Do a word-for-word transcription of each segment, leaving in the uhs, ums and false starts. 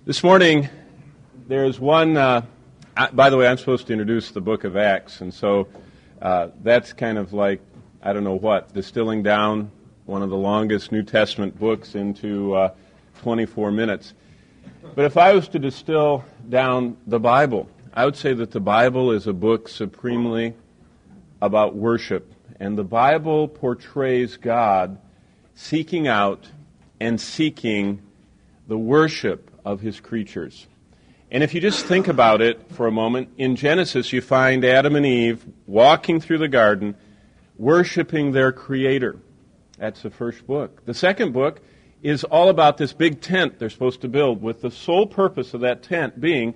This morning, there's one, uh, I, by the way, I'm supposed to introduce the book of Acts, and so uh, that's kind of like, I don't know what, distilling down one of the longest New Testament books into uh, twenty-four minutes. But if I was to distill down the Bible, I would say that the Bible is a book supremely about worship, and the Bible portrays God seeking out and seeking the worship of his creatures. And if you just think about it for a moment, in Genesis you find Adam and Eve walking through the garden, worshiping their Creator. That's the first book. The second book is all about this big tent they're supposed to build, with the sole purpose of that tent being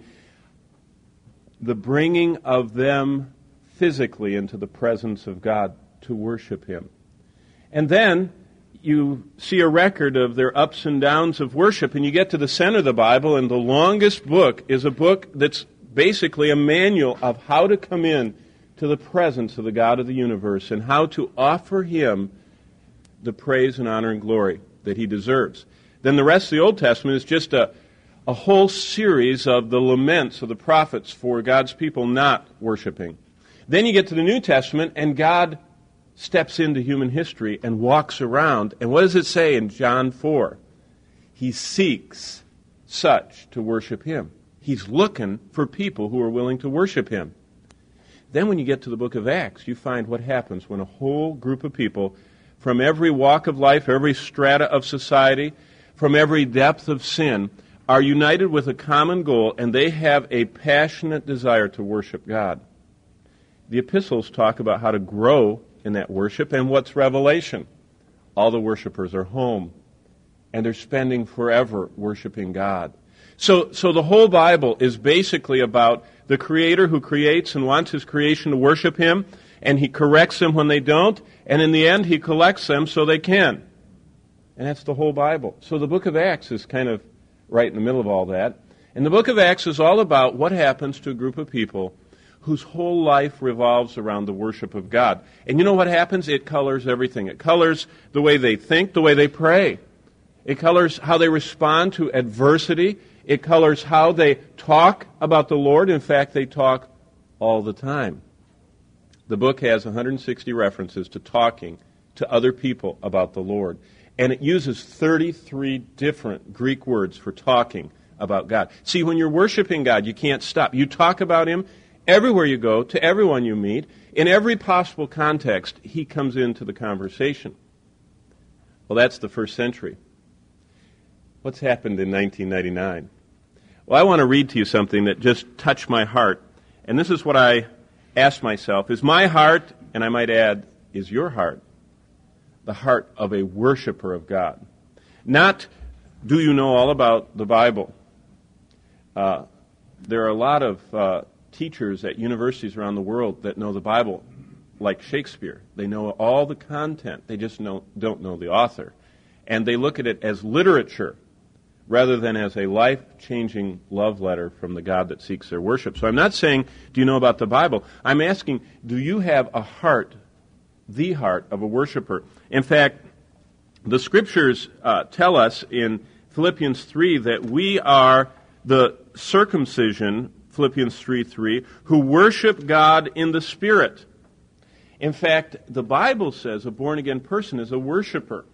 the bringing of them physically into the presence of God to worship Him. And then you see a record of their ups and downs of worship, and you get to the center of the Bible, and the longest book is a book that's basically a manual of how to come in to the presence of the God of the universe and how to offer Him the praise and honor and glory that He deserves. Then the rest of the Old Testament is just a, a whole series of the laments of the prophets for God's people not worshiping. Then you get to the New Testament, and God steps into human history and walks around. And what does it say in John four? He seeks such to worship Him. He's looking for people who are willing to worship Him. Then when you get to the book of Acts, you find what happens when a whole group of people from every walk of life, every strata of society, from every depth of sin, are united with a common goal, and they have a passionate desire to worship God. The epistles talk about how to grow in that worship, and what's revelation? All the worshipers are home, and they're spending forever worshiping God. So, so the whole Bible is basically about the Creator who creates and wants His creation to worship Him, and He corrects them when they don't, and in the end He collects them so they can. And that's the whole Bible. So the book of Acts is kind of right in the middle of all that. And the book of Acts is all about what happens to a group of people whose whole life revolves around the worship of God. And you know what happens? It colors everything. It colors the way they think, the way they pray. It colors how they respond to adversity. It colors how they talk about the Lord. In fact, they talk all the time. The book has one hundred sixty references to talking to other people about the Lord. And it uses thirty-three different Greek words for talking about God. See, when you're worshiping God, you can't stop. You talk about Him everywhere you go, to everyone you meet, in every possible context, He comes into the conversation. Well, that's the first century. What's happened in nineteen ninety-nine? Well, I want to read to you something that just touched my heart. And this is what I asked myself. Is my heart, and I might add, is your heart, the heart of a worshiper of God? Not, do you know all about the Bible? Uh, there are a lot of Uh, teachers at universities around the world that know the Bible like Shakespeare. They know all the content. They just know, don't know the author. And they look at it as literature rather than as a life-changing love letter from the God that seeks their worship. So I'm not saying, do you know about the Bible? I'm asking, do you have a heart, the heart of a worshiper? In fact, the Scriptures uh, tell us in Philippians three that we are the circumcision, Philippians three three, who worship God in the Spirit. In fact, the Bible says a born-again person is a worshiper.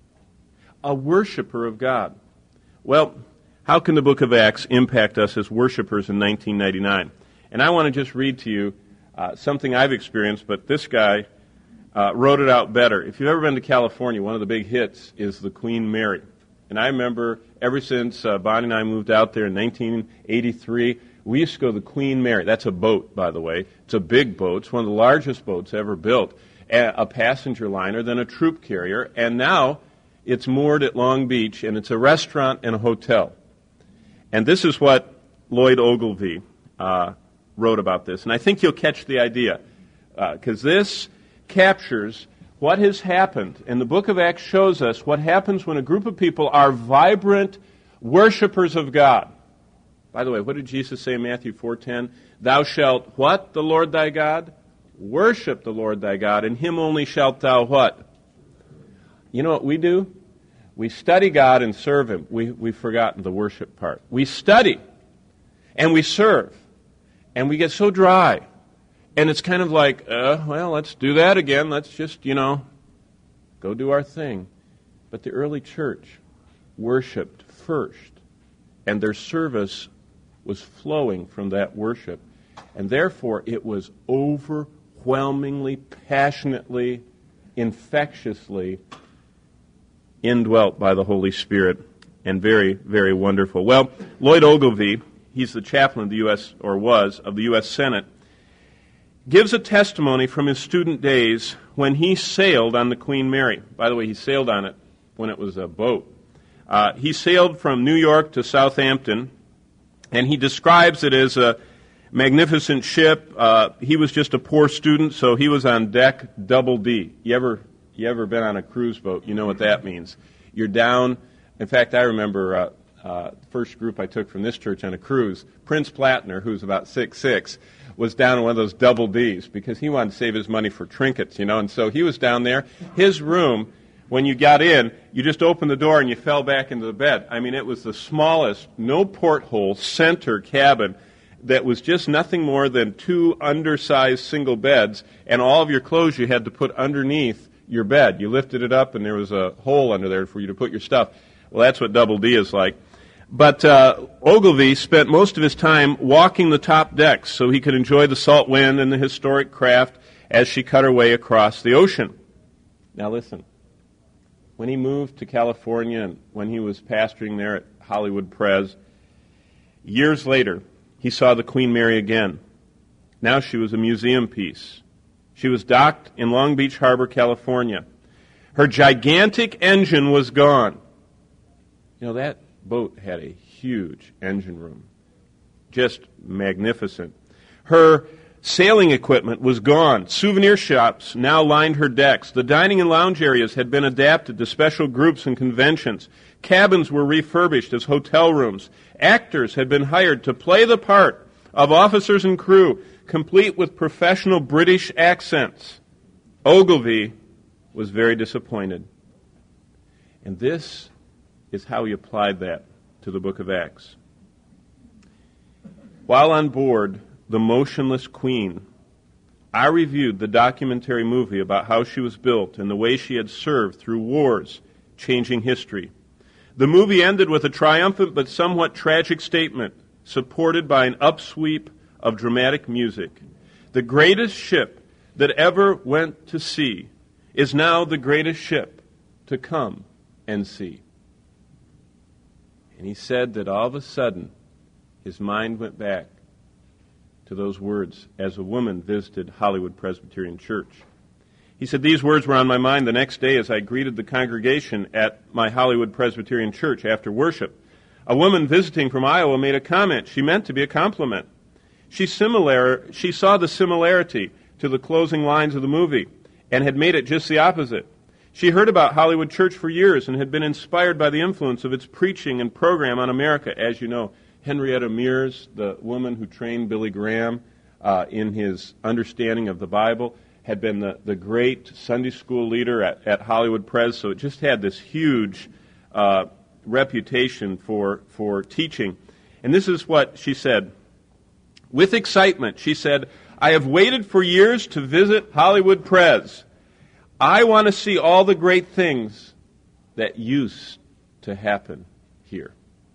A worshiper of God. Well, how can the book of Acts impact us as worshipers in nineteen ninety-nine? And I want to just read to you uh, something I've experienced, but this guy uh, wrote it out better. If you've ever been to California, one of the big hits is the Queen Mary. And I remember ever since uh, Bonnie and I moved out there in nineteen eighty-three, we used to go to the Queen Mary. That's a boat, by the way. It's a big boat. It's one of the largest boats ever built. A passenger liner, then a troop carrier. And now it's moored at Long Beach, and it's a restaurant and a hotel. And this is what Lloyd Ogilvie uh, wrote about this. And I think you'll catch the idea, because uh, this captures what has happened. And the book of Acts shows us what happens when a group of people are vibrant worshipers of God. By the way, what did Jesus say in Matthew four ten? Thou shalt what? The Lord thy God? Worship the Lord thy God, and Him only shalt thou what? You know what we do? We study God and serve Him. We, we've forgotten the worship part. We study and we serve and we get so dry. And it's kind of like, uh, well, let's do that again. Let's just, you know, go do our thing. But the early church worshipped first, and their service was flowing from that worship. And therefore, it was overwhelmingly, passionately, infectiously indwelt by the Holy Spirit, and very, very wonderful. Well, Lloyd Ogilvie, he's the chaplain of the U S, or was, of the U S Senate, gives a testimony from his student days when he sailed on the Queen Mary. By the way, he sailed on it when it was a boat. Uh, he sailed from New York to Southampton, and he describes it as a magnificent ship. Uh, he was just a poor student, so he was on deck double D. You ever, you ever been on a cruise boat? You know what that means. You're down. In fact, I remember uh, uh, the first group I took from this church on a cruise, Prince Plattner, who's about six foot six, was down in one of those double Ds because he wanted to save his money for trinkets, you know, and so he was down there. His room, when you got in, you just opened the door and you fell back into the bed. I mean, it was the smallest, no porthole, center cabin that was just nothing more than two undersized single beds, and all of your clothes you had to put underneath your bed. You lifted it up and there was a hole under there for you to put your stuff. Well, that's what double D is like. But uh, Ogilvie spent most of his time walking the top decks so he could enjoy the salt wind and the historic craft as she cut her way across the ocean. Now listen, when he moved to California and when he was pastoring there at Hollywood Pres, years later, he saw the Queen Mary again. Now she was a museum piece. She was docked in Long Beach Harbor, California. Her gigantic engine was gone. You know, that boat had a huge engine room. Just magnificent. Her sailing equipment was gone. Souvenir shops now lined her decks. The dining and lounge areas had been adapted to special groups and conventions. Cabins were refurbished as hotel rooms. Actors had been hired to play the part of officers and crew, complete with professional British accents. Ogilvie was very disappointed. And this is how he applied that to the book of Acts. While on board the Motionless Queen, I reviewed the documentary movie about how she was built and the way she had served through wars, changing history. The movie ended with a triumphant but somewhat tragic statement, supported by an upsweep of dramatic music. The greatest ship that ever went to sea is now the greatest ship to come and see. And he said that all of a sudden, his mind went back to those words as a woman visited Hollywood Presbyterian Church. He said, these words were on my mind the next day as I greeted the congregation at my Hollywood Presbyterian Church after worship. A woman visiting from Iowa made a comment she meant to be a compliment. She, similar, she saw the similarity to the closing lines of the movie and had made it just the opposite. She heard about Hollywood Church for years and had been inspired by the influence of its preaching and program on America. As you know, Henrietta Mears, the woman who trained Billy Graham uh, in his understanding of the Bible, had been the, the great Sunday school leader at, at Hollywood Pres, so it just had this huge uh, reputation for, for teaching. And this is what she said. With excitement, she said, I have waited for years to visit Hollywood Pres. I want to see all the great things that used to happen here.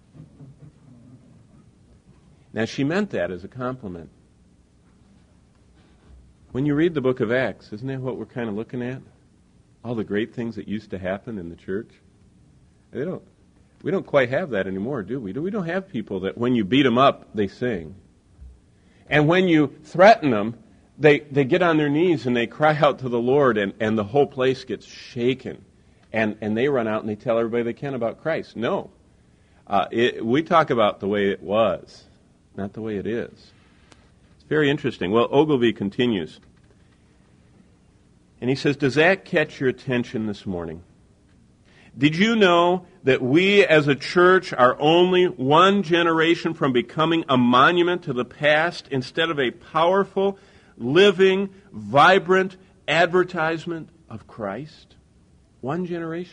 Now, she meant that as a compliment. When you read the book of Acts, isn't that what we're kind of looking at? All the great things that used to happen in the church? They don't, we don't quite have that anymore, do we? We don't have people that when you beat them up, they sing. And when you threaten them, They they get on their knees and they cry out to the Lord, and, and the whole place gets shaken. And, and they run out and they tell everybody they can about Christ. No. Uh, it, we talk about the way it was, not the way it is. It's very interesting. Well, Ogilvie continues. And he says, does that catch your attention this morning? Did you know that we as a church are only one generation from becoming a monument to the past instead of a powerful, living, vibrant advertisement of Christ? One generation.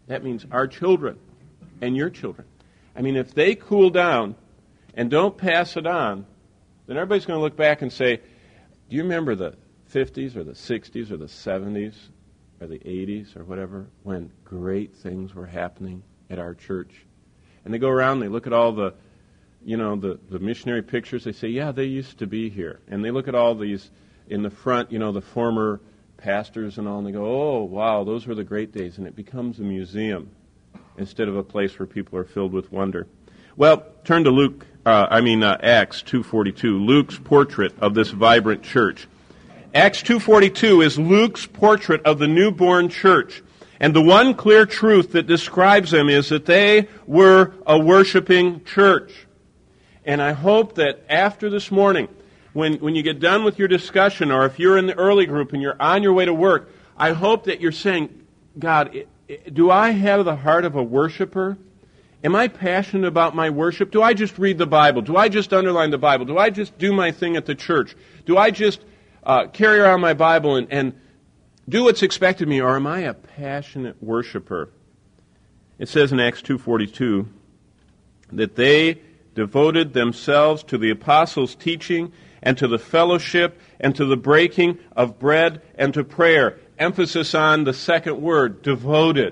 That means our children and your children. I mean, if they cool down and don't pass it on, then everybody's going to look back and say, do you remember the fifties or the sixties or the seventies or the eighties or whatever when great things were happening at our church? And they go around, they look at all the, you know, the, the missionary pictures. They say, yeah, they used to be here. And they look at all these in the front, you know, the former pastors and all, and they go, oh, wow, those were the great days. And it becomes a museum instead of a place where people are filled with wonder. Well, turn to Luke, uh, I mean uh, Acts two forty-two, Luke's portrait of this vibrant church. Acts two forty-two is Luke's portrait of the newborn church. And the one clear truth that describes them is that they were a worshiping church. And I hope that after this morning, when, when you get done with your discussion, or if you're in the early group and you're on your way to work, I hope that you're saying, God, do I have the heart of a worshiper? Am I passionate about my worship? Do I just read the Bible? Do I just underline the Bible? Do I just do my thing at the church? Do I just uh, carry around my Bible and, and do what's expected of me, or am I a passionate worshiper? It says in Acts two forty-two that they devoted themselves to the apostles' teaching and to the fellowship and to the breaking of bread and to prayer. Emphasis on the second word, devoted.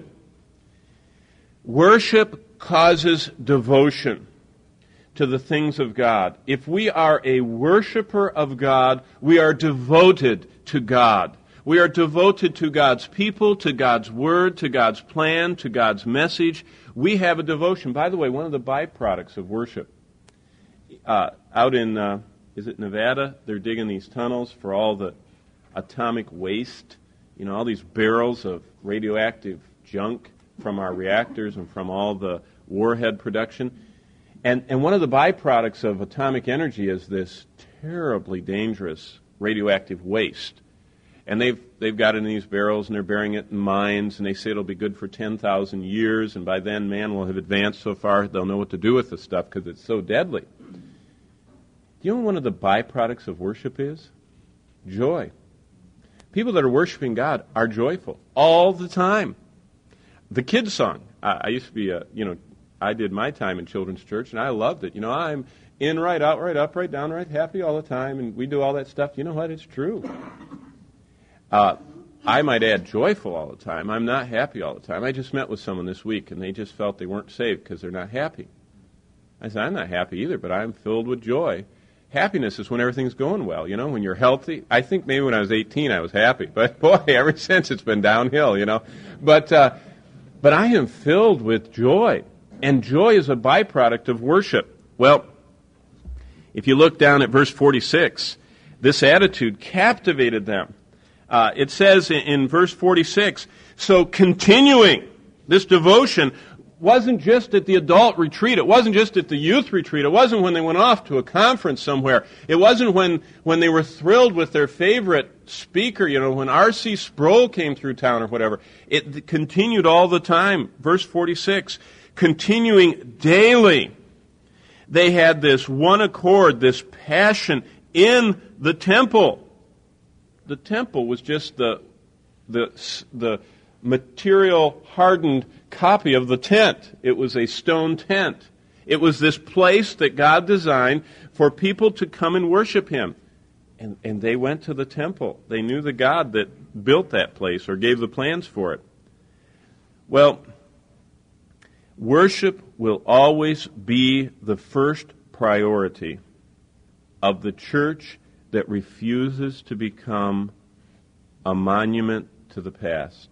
Worship causes devotion to the things of God. If we are a worshiper of God, we are devoted to God. We are devoted to God's people, to God's word, to God's plan, to God's message. We have a devotion. By the way, one of the byproducts of worship, uh, out in, uh, is it Nevada? They're digging these tunnels for all the atomic waste, you know, all these barrels of radioactive junk from our reactors and from all the warhead production. And, and one of the byproducts of atomic energy is this terribly dangerous radioactive waste. And they've they've got it in these barrels, and they're burying it in mines, and they say it'll be good for ten thousand years, and by then man will have advanced so far they'll know what to do with the stuff because it's so deadly. Do you know what one of the byproducts of worship is? Joy. People that are worshiping God are joyful all the time. The kids' song. I, I used to be a, you know, I did my time in children's church, and I loved it. You know, I'm in right, out right, up right, down right, happy all the time, and we do all that stuff. You know what? It's true. Uh, I might add joyful all the time. I'm not happy all the time. I just met with someone this week, and they just felt they weren't saved because they're not happy. I said, I'm not happy either, but I'm filled with joy. Happiness is when everything's going well, you know, when you're healthy. I think maybe when I was eighteen I was happy, but boy, ever since it's been downhill, you know. But uh, but I am filled with joy, and joy is a byproduct of worship. Well, if you look down at verse forty-six, this attitude captivated them. Uh, it says in, in verse forty-six, so continuing this devotion wasn't just at the adult retreat. It wasn't just at the youth retreat. It wasn't when they went off to a conference somewhere. It wasn't when, when they were thrilled with their favorite speaker, you know, when R C Sproul came through town or whatever. It continued all the time. Verse forty-six, continuing daily. They had this one accord, this passion in the temple. The temple was just the the the material hardened copy of the tent. It was a stone tent. It was this place that God designed for people to come and worship Him. And, and they went to the temple. They knew the God that built that place or gave the plans for it. Well, worship will always be the first priority of the church that refuses to become a monument to the past.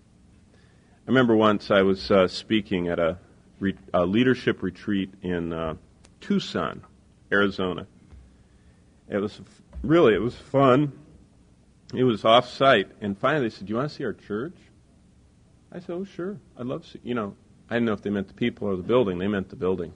I remember once I was uh, speaking at a, re- a leadership retreat in uh, Tucson, Arizona. It was really, it was fun. It was off-site. And finally they said, do you want to see our church? I said, oh, sure. I'd love to see. You know, I didn't know if they meant the people or the building. They meant the building.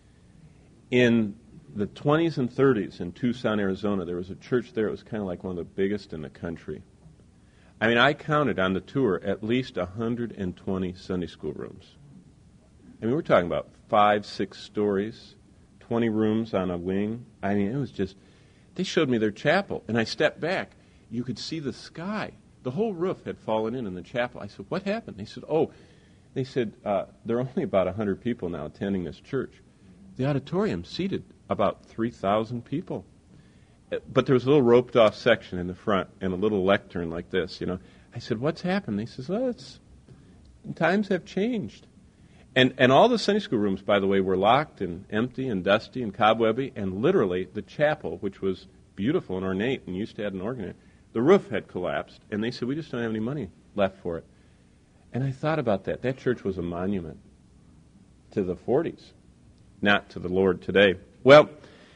In the twenties and thirties in Tucson, Arizona, there was a church there. It was kind of like one of the biggest in the country. I mean, I counted on the tour at least one hundred twenty Sunday school rooms. I mean, we're talking about five, six stories, twenty rooms on a wing. I mean, it was just, they showed me their chapel, and I stepped back. You could see the sky. The whole roof had fallen in in the chapel. I said, what happened? They said, oh, They said, uh, there are only about one hundred people now attending this church. The auditorium seated about three thousand people. But there was a little roped-off section in the front and a little lectern like this, you know. I said, what's happened? He says, well, it's, times have changed. And and all the Sunday school rooms, by the way, were locked and empty and dusty and cobwebby, and literally the chapel, which was beautiful and ornate and used to have an organ, the roof had collapsed, and they said, we just don't have any money left for it. And I thought about that. That church was a monument to the forties, not to the Lord today. Well,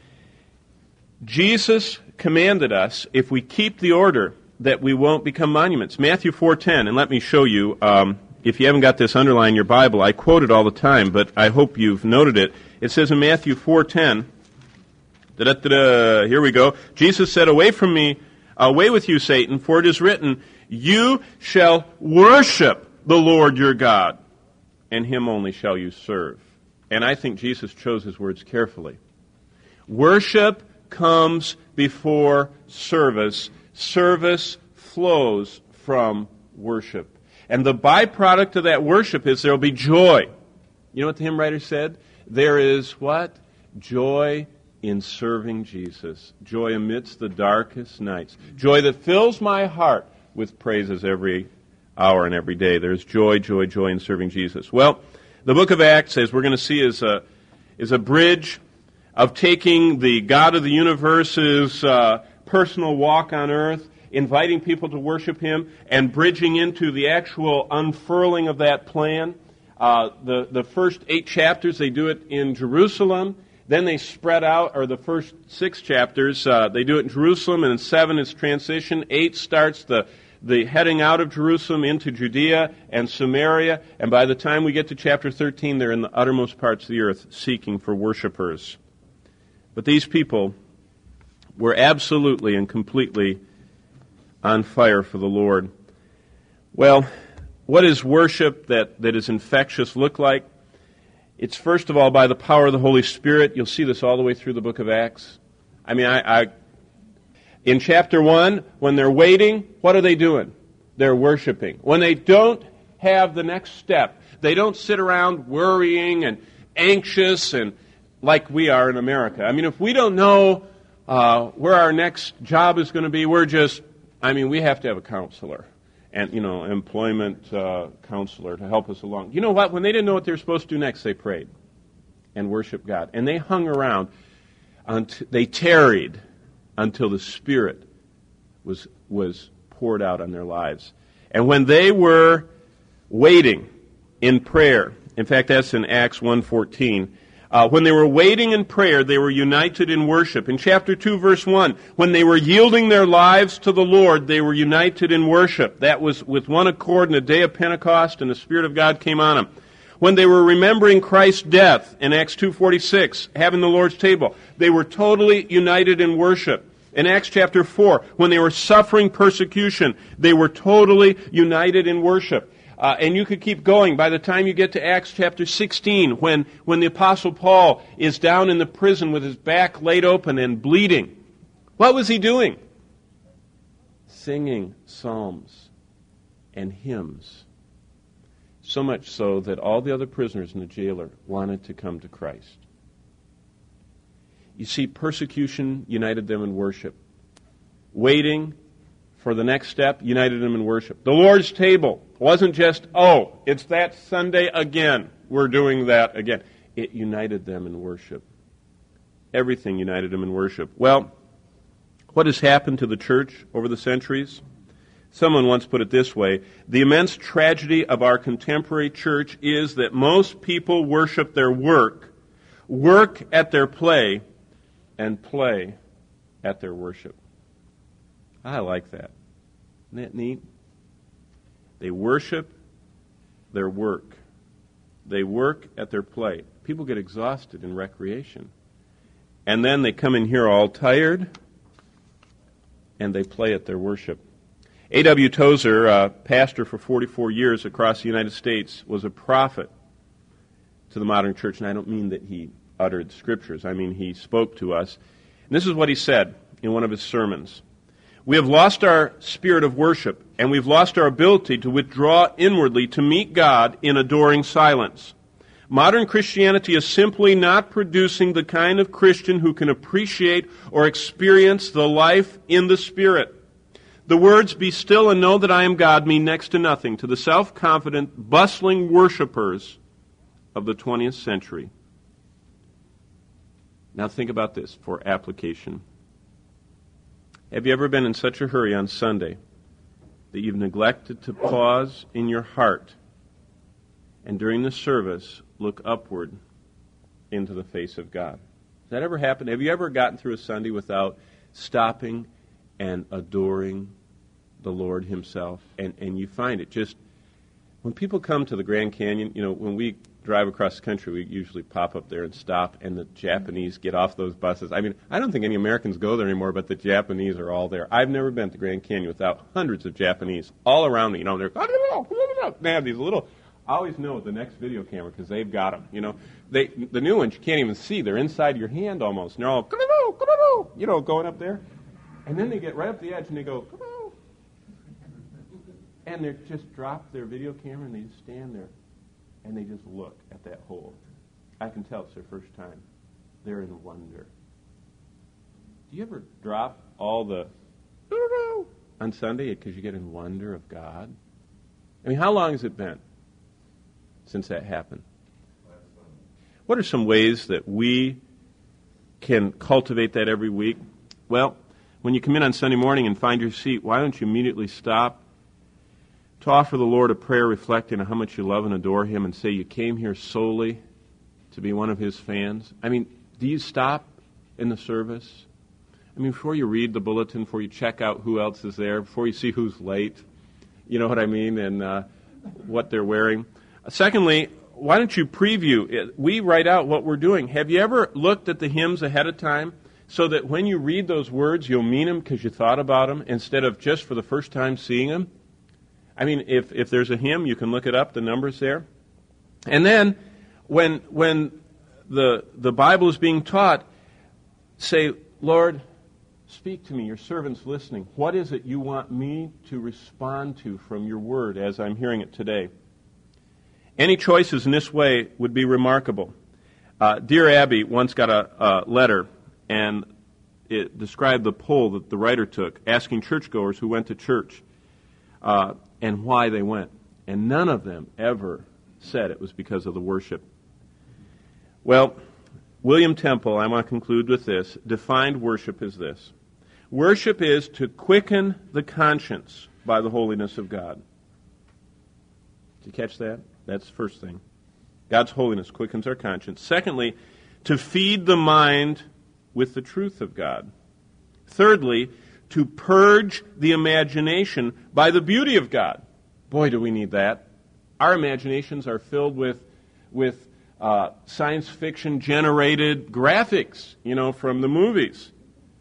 Jesus commanded us, if we keep the order, that we won't become monuments. Matthew four ten, and let me show you, um, if you haven't got this underlined in your Bible, I quote it all the time, but I hope you've noted it. It says in Matthew four ten, da-da-da-da, here we go, Jesus said, away from me, away with you, Satan, for it is written, you shall worship the Lord your God, and him only shall you serve. And I think Jesus chose his words carefully. Worship comes before service. Service flows from worship. And the byproduct of that worship is there will be joy. You know what the hymn writer said? There is what? Joy in serving Jesus. Joy amidst the darkest nights. Joy that fills my heart with praises every hour and every day. There's joy, joy, joy in serving Jesus. Well, the book of Acts, as we're going to see, is a, is a bridge of taking the God of the universe's uh, personal walk on earth, inviting people to worship him, and bridging into the actual unfurling of that plan. Uh, the, the first eight chapters, they do it in Jerusalem. Then they spread out, or the first six chapters, uh, they do it in Jerusalem, and in seven it's transition. Eight starts the, the heading out of Jerusalem into Judea and Samaria, and by the time we get to chapter thirteen, they're in the uttermost parts of the earth seeking for worshipers. But these people were absolutely and completely on fire for the Lord. Well, what does worship that, that is infectious look like? It's first of all by the power of the Holy Spirit. You'll see this all the way through the book of Acts. I mean, I, I in chapter one, when they're waiting, what are they doing? They're worshiping. When they don't have the next step, they don't sit around worrying and anxious and like we are in America. I mean, if we don't know uh, where our next job is going to be, we're just, I mean, we have to have a counselor and, you know, employment uh, counselor to help us along. You know what? When they didn't know what they were supposed to do next, they prayed and worshiped God. And they hung around, until, they tarried until the Spirit was was poured out on their lives. And when they were waiting in prayer, in fact, that's in Acts one fourteen, Uh, when they were waiting in prayer, they were united in worship. In chapter two, verse one, when they were yielding their lives to the Lord, they were united in worship. That was with one accord in the day of Pentecost, and the Spirit of God came on them. When they were remembering Christ's death, in Acts two forty-six, having the Lord's table, they were totally united in worship. In Acts chapter four, when they were suffering persecution, they were totally united in worship. Uh, and you could keep going. By the time you get to Acts chapter sixteen, when, when the Apostle Paul is down in the prison with his back laid open and bleeding, what was he doing? Singing psalms and hymns. So much so that all the other prisoners in the jailer wanted to come to Christ. You see, persecution united them in worship. Waiting for the next step united them in worship. The Lord's table wasn't just, oh, it's that Sunday again. We're doing that again. It united them in worship. Everything united them in worship. Well, what has happened to the church over the centuries? Someone once put it this way: the immense tragedy of our contemporary church is that most people worship their work, work at their play, and play at their worship. I like that. Isn't that neat? They worship their work. They work at their play. People get exhausted in recreation. And then they come in here all tired, and they play at their worship. A W Tozer, uh, pastor for forty-four years across the United States, was a prophet to the modern church. And I don't mean that he uttered scriptures. I mean he spoke to us. And this is what he said in one of his sermons. We have lost our spirit of worship and we've lost our ability to withdraw inwardly to meet God in adoring silence. Modern Christianity is simply not producing the kind of Christian who can appreciate or experience the life in the Spirit. The words, "Be still and know that I am God," mean next to nothing to the self-confident, bustling worshipers of the twentieth century. Now think about this for application. Have you ever been in such a hurry on Sunday that you've neglected to pause in your heart and during the service look upward into the face of God? Has that ever happened? Have you ever gotten through a Sunday without stopping and adoring the Lord Himself? And, and you find it just, when people come to the Grand Canyon, you know, when we drive across the country, we usually pop up there and stop, and the Japanese get off those buses. I mean, I don't think any Americans go there anymore, but the Japanese are all there. I've never been to Grand Canyon without hundreds of Japanese all around me. You know, they're, they have these little, I always know the next video camera because they've got them. You know, they the new ones you can't even see. They're inside your hand almost. And they're all, you know, going up there. And then they get right up the edge and they go, and they just drop their video camera and they just stand there. And they just look at that hole. I can tell it's their first time. They're in wonder. Do you ever drop all the on Sunday because you get in wonder of God? I mean, how long has it been since that happened? What are some ways that we can cultivate that every week? Well, when you come in on Sunday morning and find your seat, why don't you immediately stop to offer the Lord a prayer reflecting on how much you love and adore Him and say you came here solely to be one of His fans? I mean, do you stop in the service? I mean, before you read the bulletin, before you check out who else is there, before you see who's late, you know what I mean, and uh, what they're wearing. Secondly, why don't you preview it? We write out what we're doing. Have you ever looked at the hymns ahead of time so that when you read those words, you'll mean them because you thought about them instead of just for the first time seeing them? I mean, if, if there's a hymn, you can look it up, the number's there. And then, when when the the Bible is being taught, say, Lord, speak to me, your servant's listening. What is it you want me to respond to from your word as I'm hearing it today? Any choices in this way would be remarkable. Uh, Dear Abby once got a, a letter, and it described the poll that the writer took, asking churchgoers who went to church uh, and why they went. And none of them ever said it was because of the worship. Well, William Temple, I want to conclude with this, defined worship as this. Worship is to quicken the conscience by the holiness of God. Did you catch that? That's the first thing. God's holiness quickens our conscience. Secondly, to feed the mind with the truth of God. Thirdly, to purge the imagination by the beauty of God. Boy, do we need that. Our imaginations are filled with with uh, science fiction generated graphics, you know, from the movies.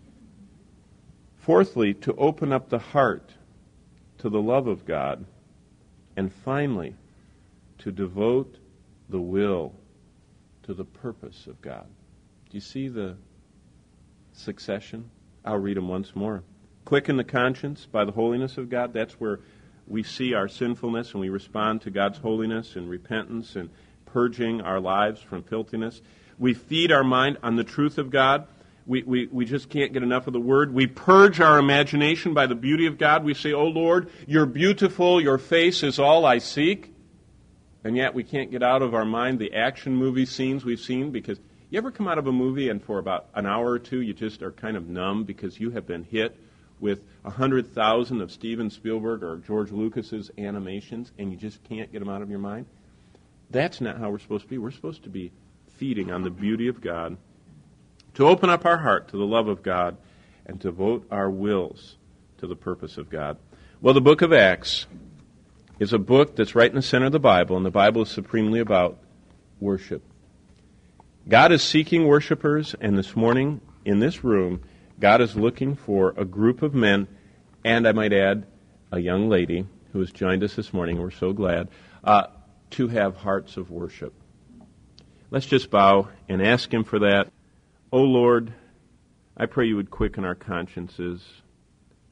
Fourthly, to open up the heart to the love of God. And finally, to devote the will to the purpose of God. Do you see the succession? I'll read them once more. Quicken the conscience by the holiness of God. That's where we see our sinfulness and we respond to God's holiness and repentance and purging our lives from filthiness. We feed our mind on the truth of God. We, we, we just can't get enough of the Word. We purge our imagination by the beauty of God. We say, "Oh Lord, you're beautiful, your face is all I seek." And yet we can't get out of our mind the action movie scenes we've seen, because you ever come out of a movie and for about an hour or two you just are kind of numb because you have been hit with a hundred thousand of Steven Spielberg or George Lucas's animations and you just can't get them out of your mind? That's not how we're supposed to be. We're supposed to be feeding on the beauty of God, to open up our heart to the love of God, and to devote our wills to the purpose of God. Well, the book of Acts is a book that's right in the center of the Bible, and the Bible is supremely about worship. God is seeking worshipers, and this morning in this room, God is looking for a group of men, and I might add, a young lady who has joined us this morning, and we're so glad, uh, to have hearts of worship. Let's just bow and ask Him for that. Oh Lord, I pray You would quicken our consciences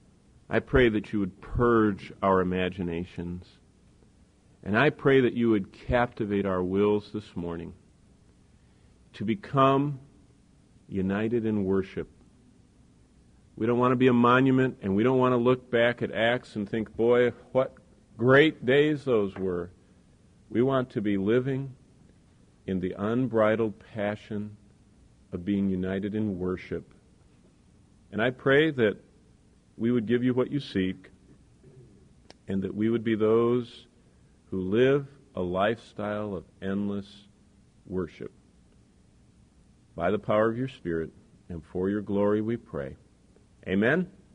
I pray that you would purge our imaginations. And I pray that you would captivate our wills this morning to become united in worship. We don't want to be a monument, and we don't want to look back at Acts and think, boy, what great days those were. We want to be living in the unbridled passion of being united in worship. And I pray that we would give you what you seek, and that we would be those who live a lifestyle of endless worship. By the power of your Spirit and for your glory we pray. Amen.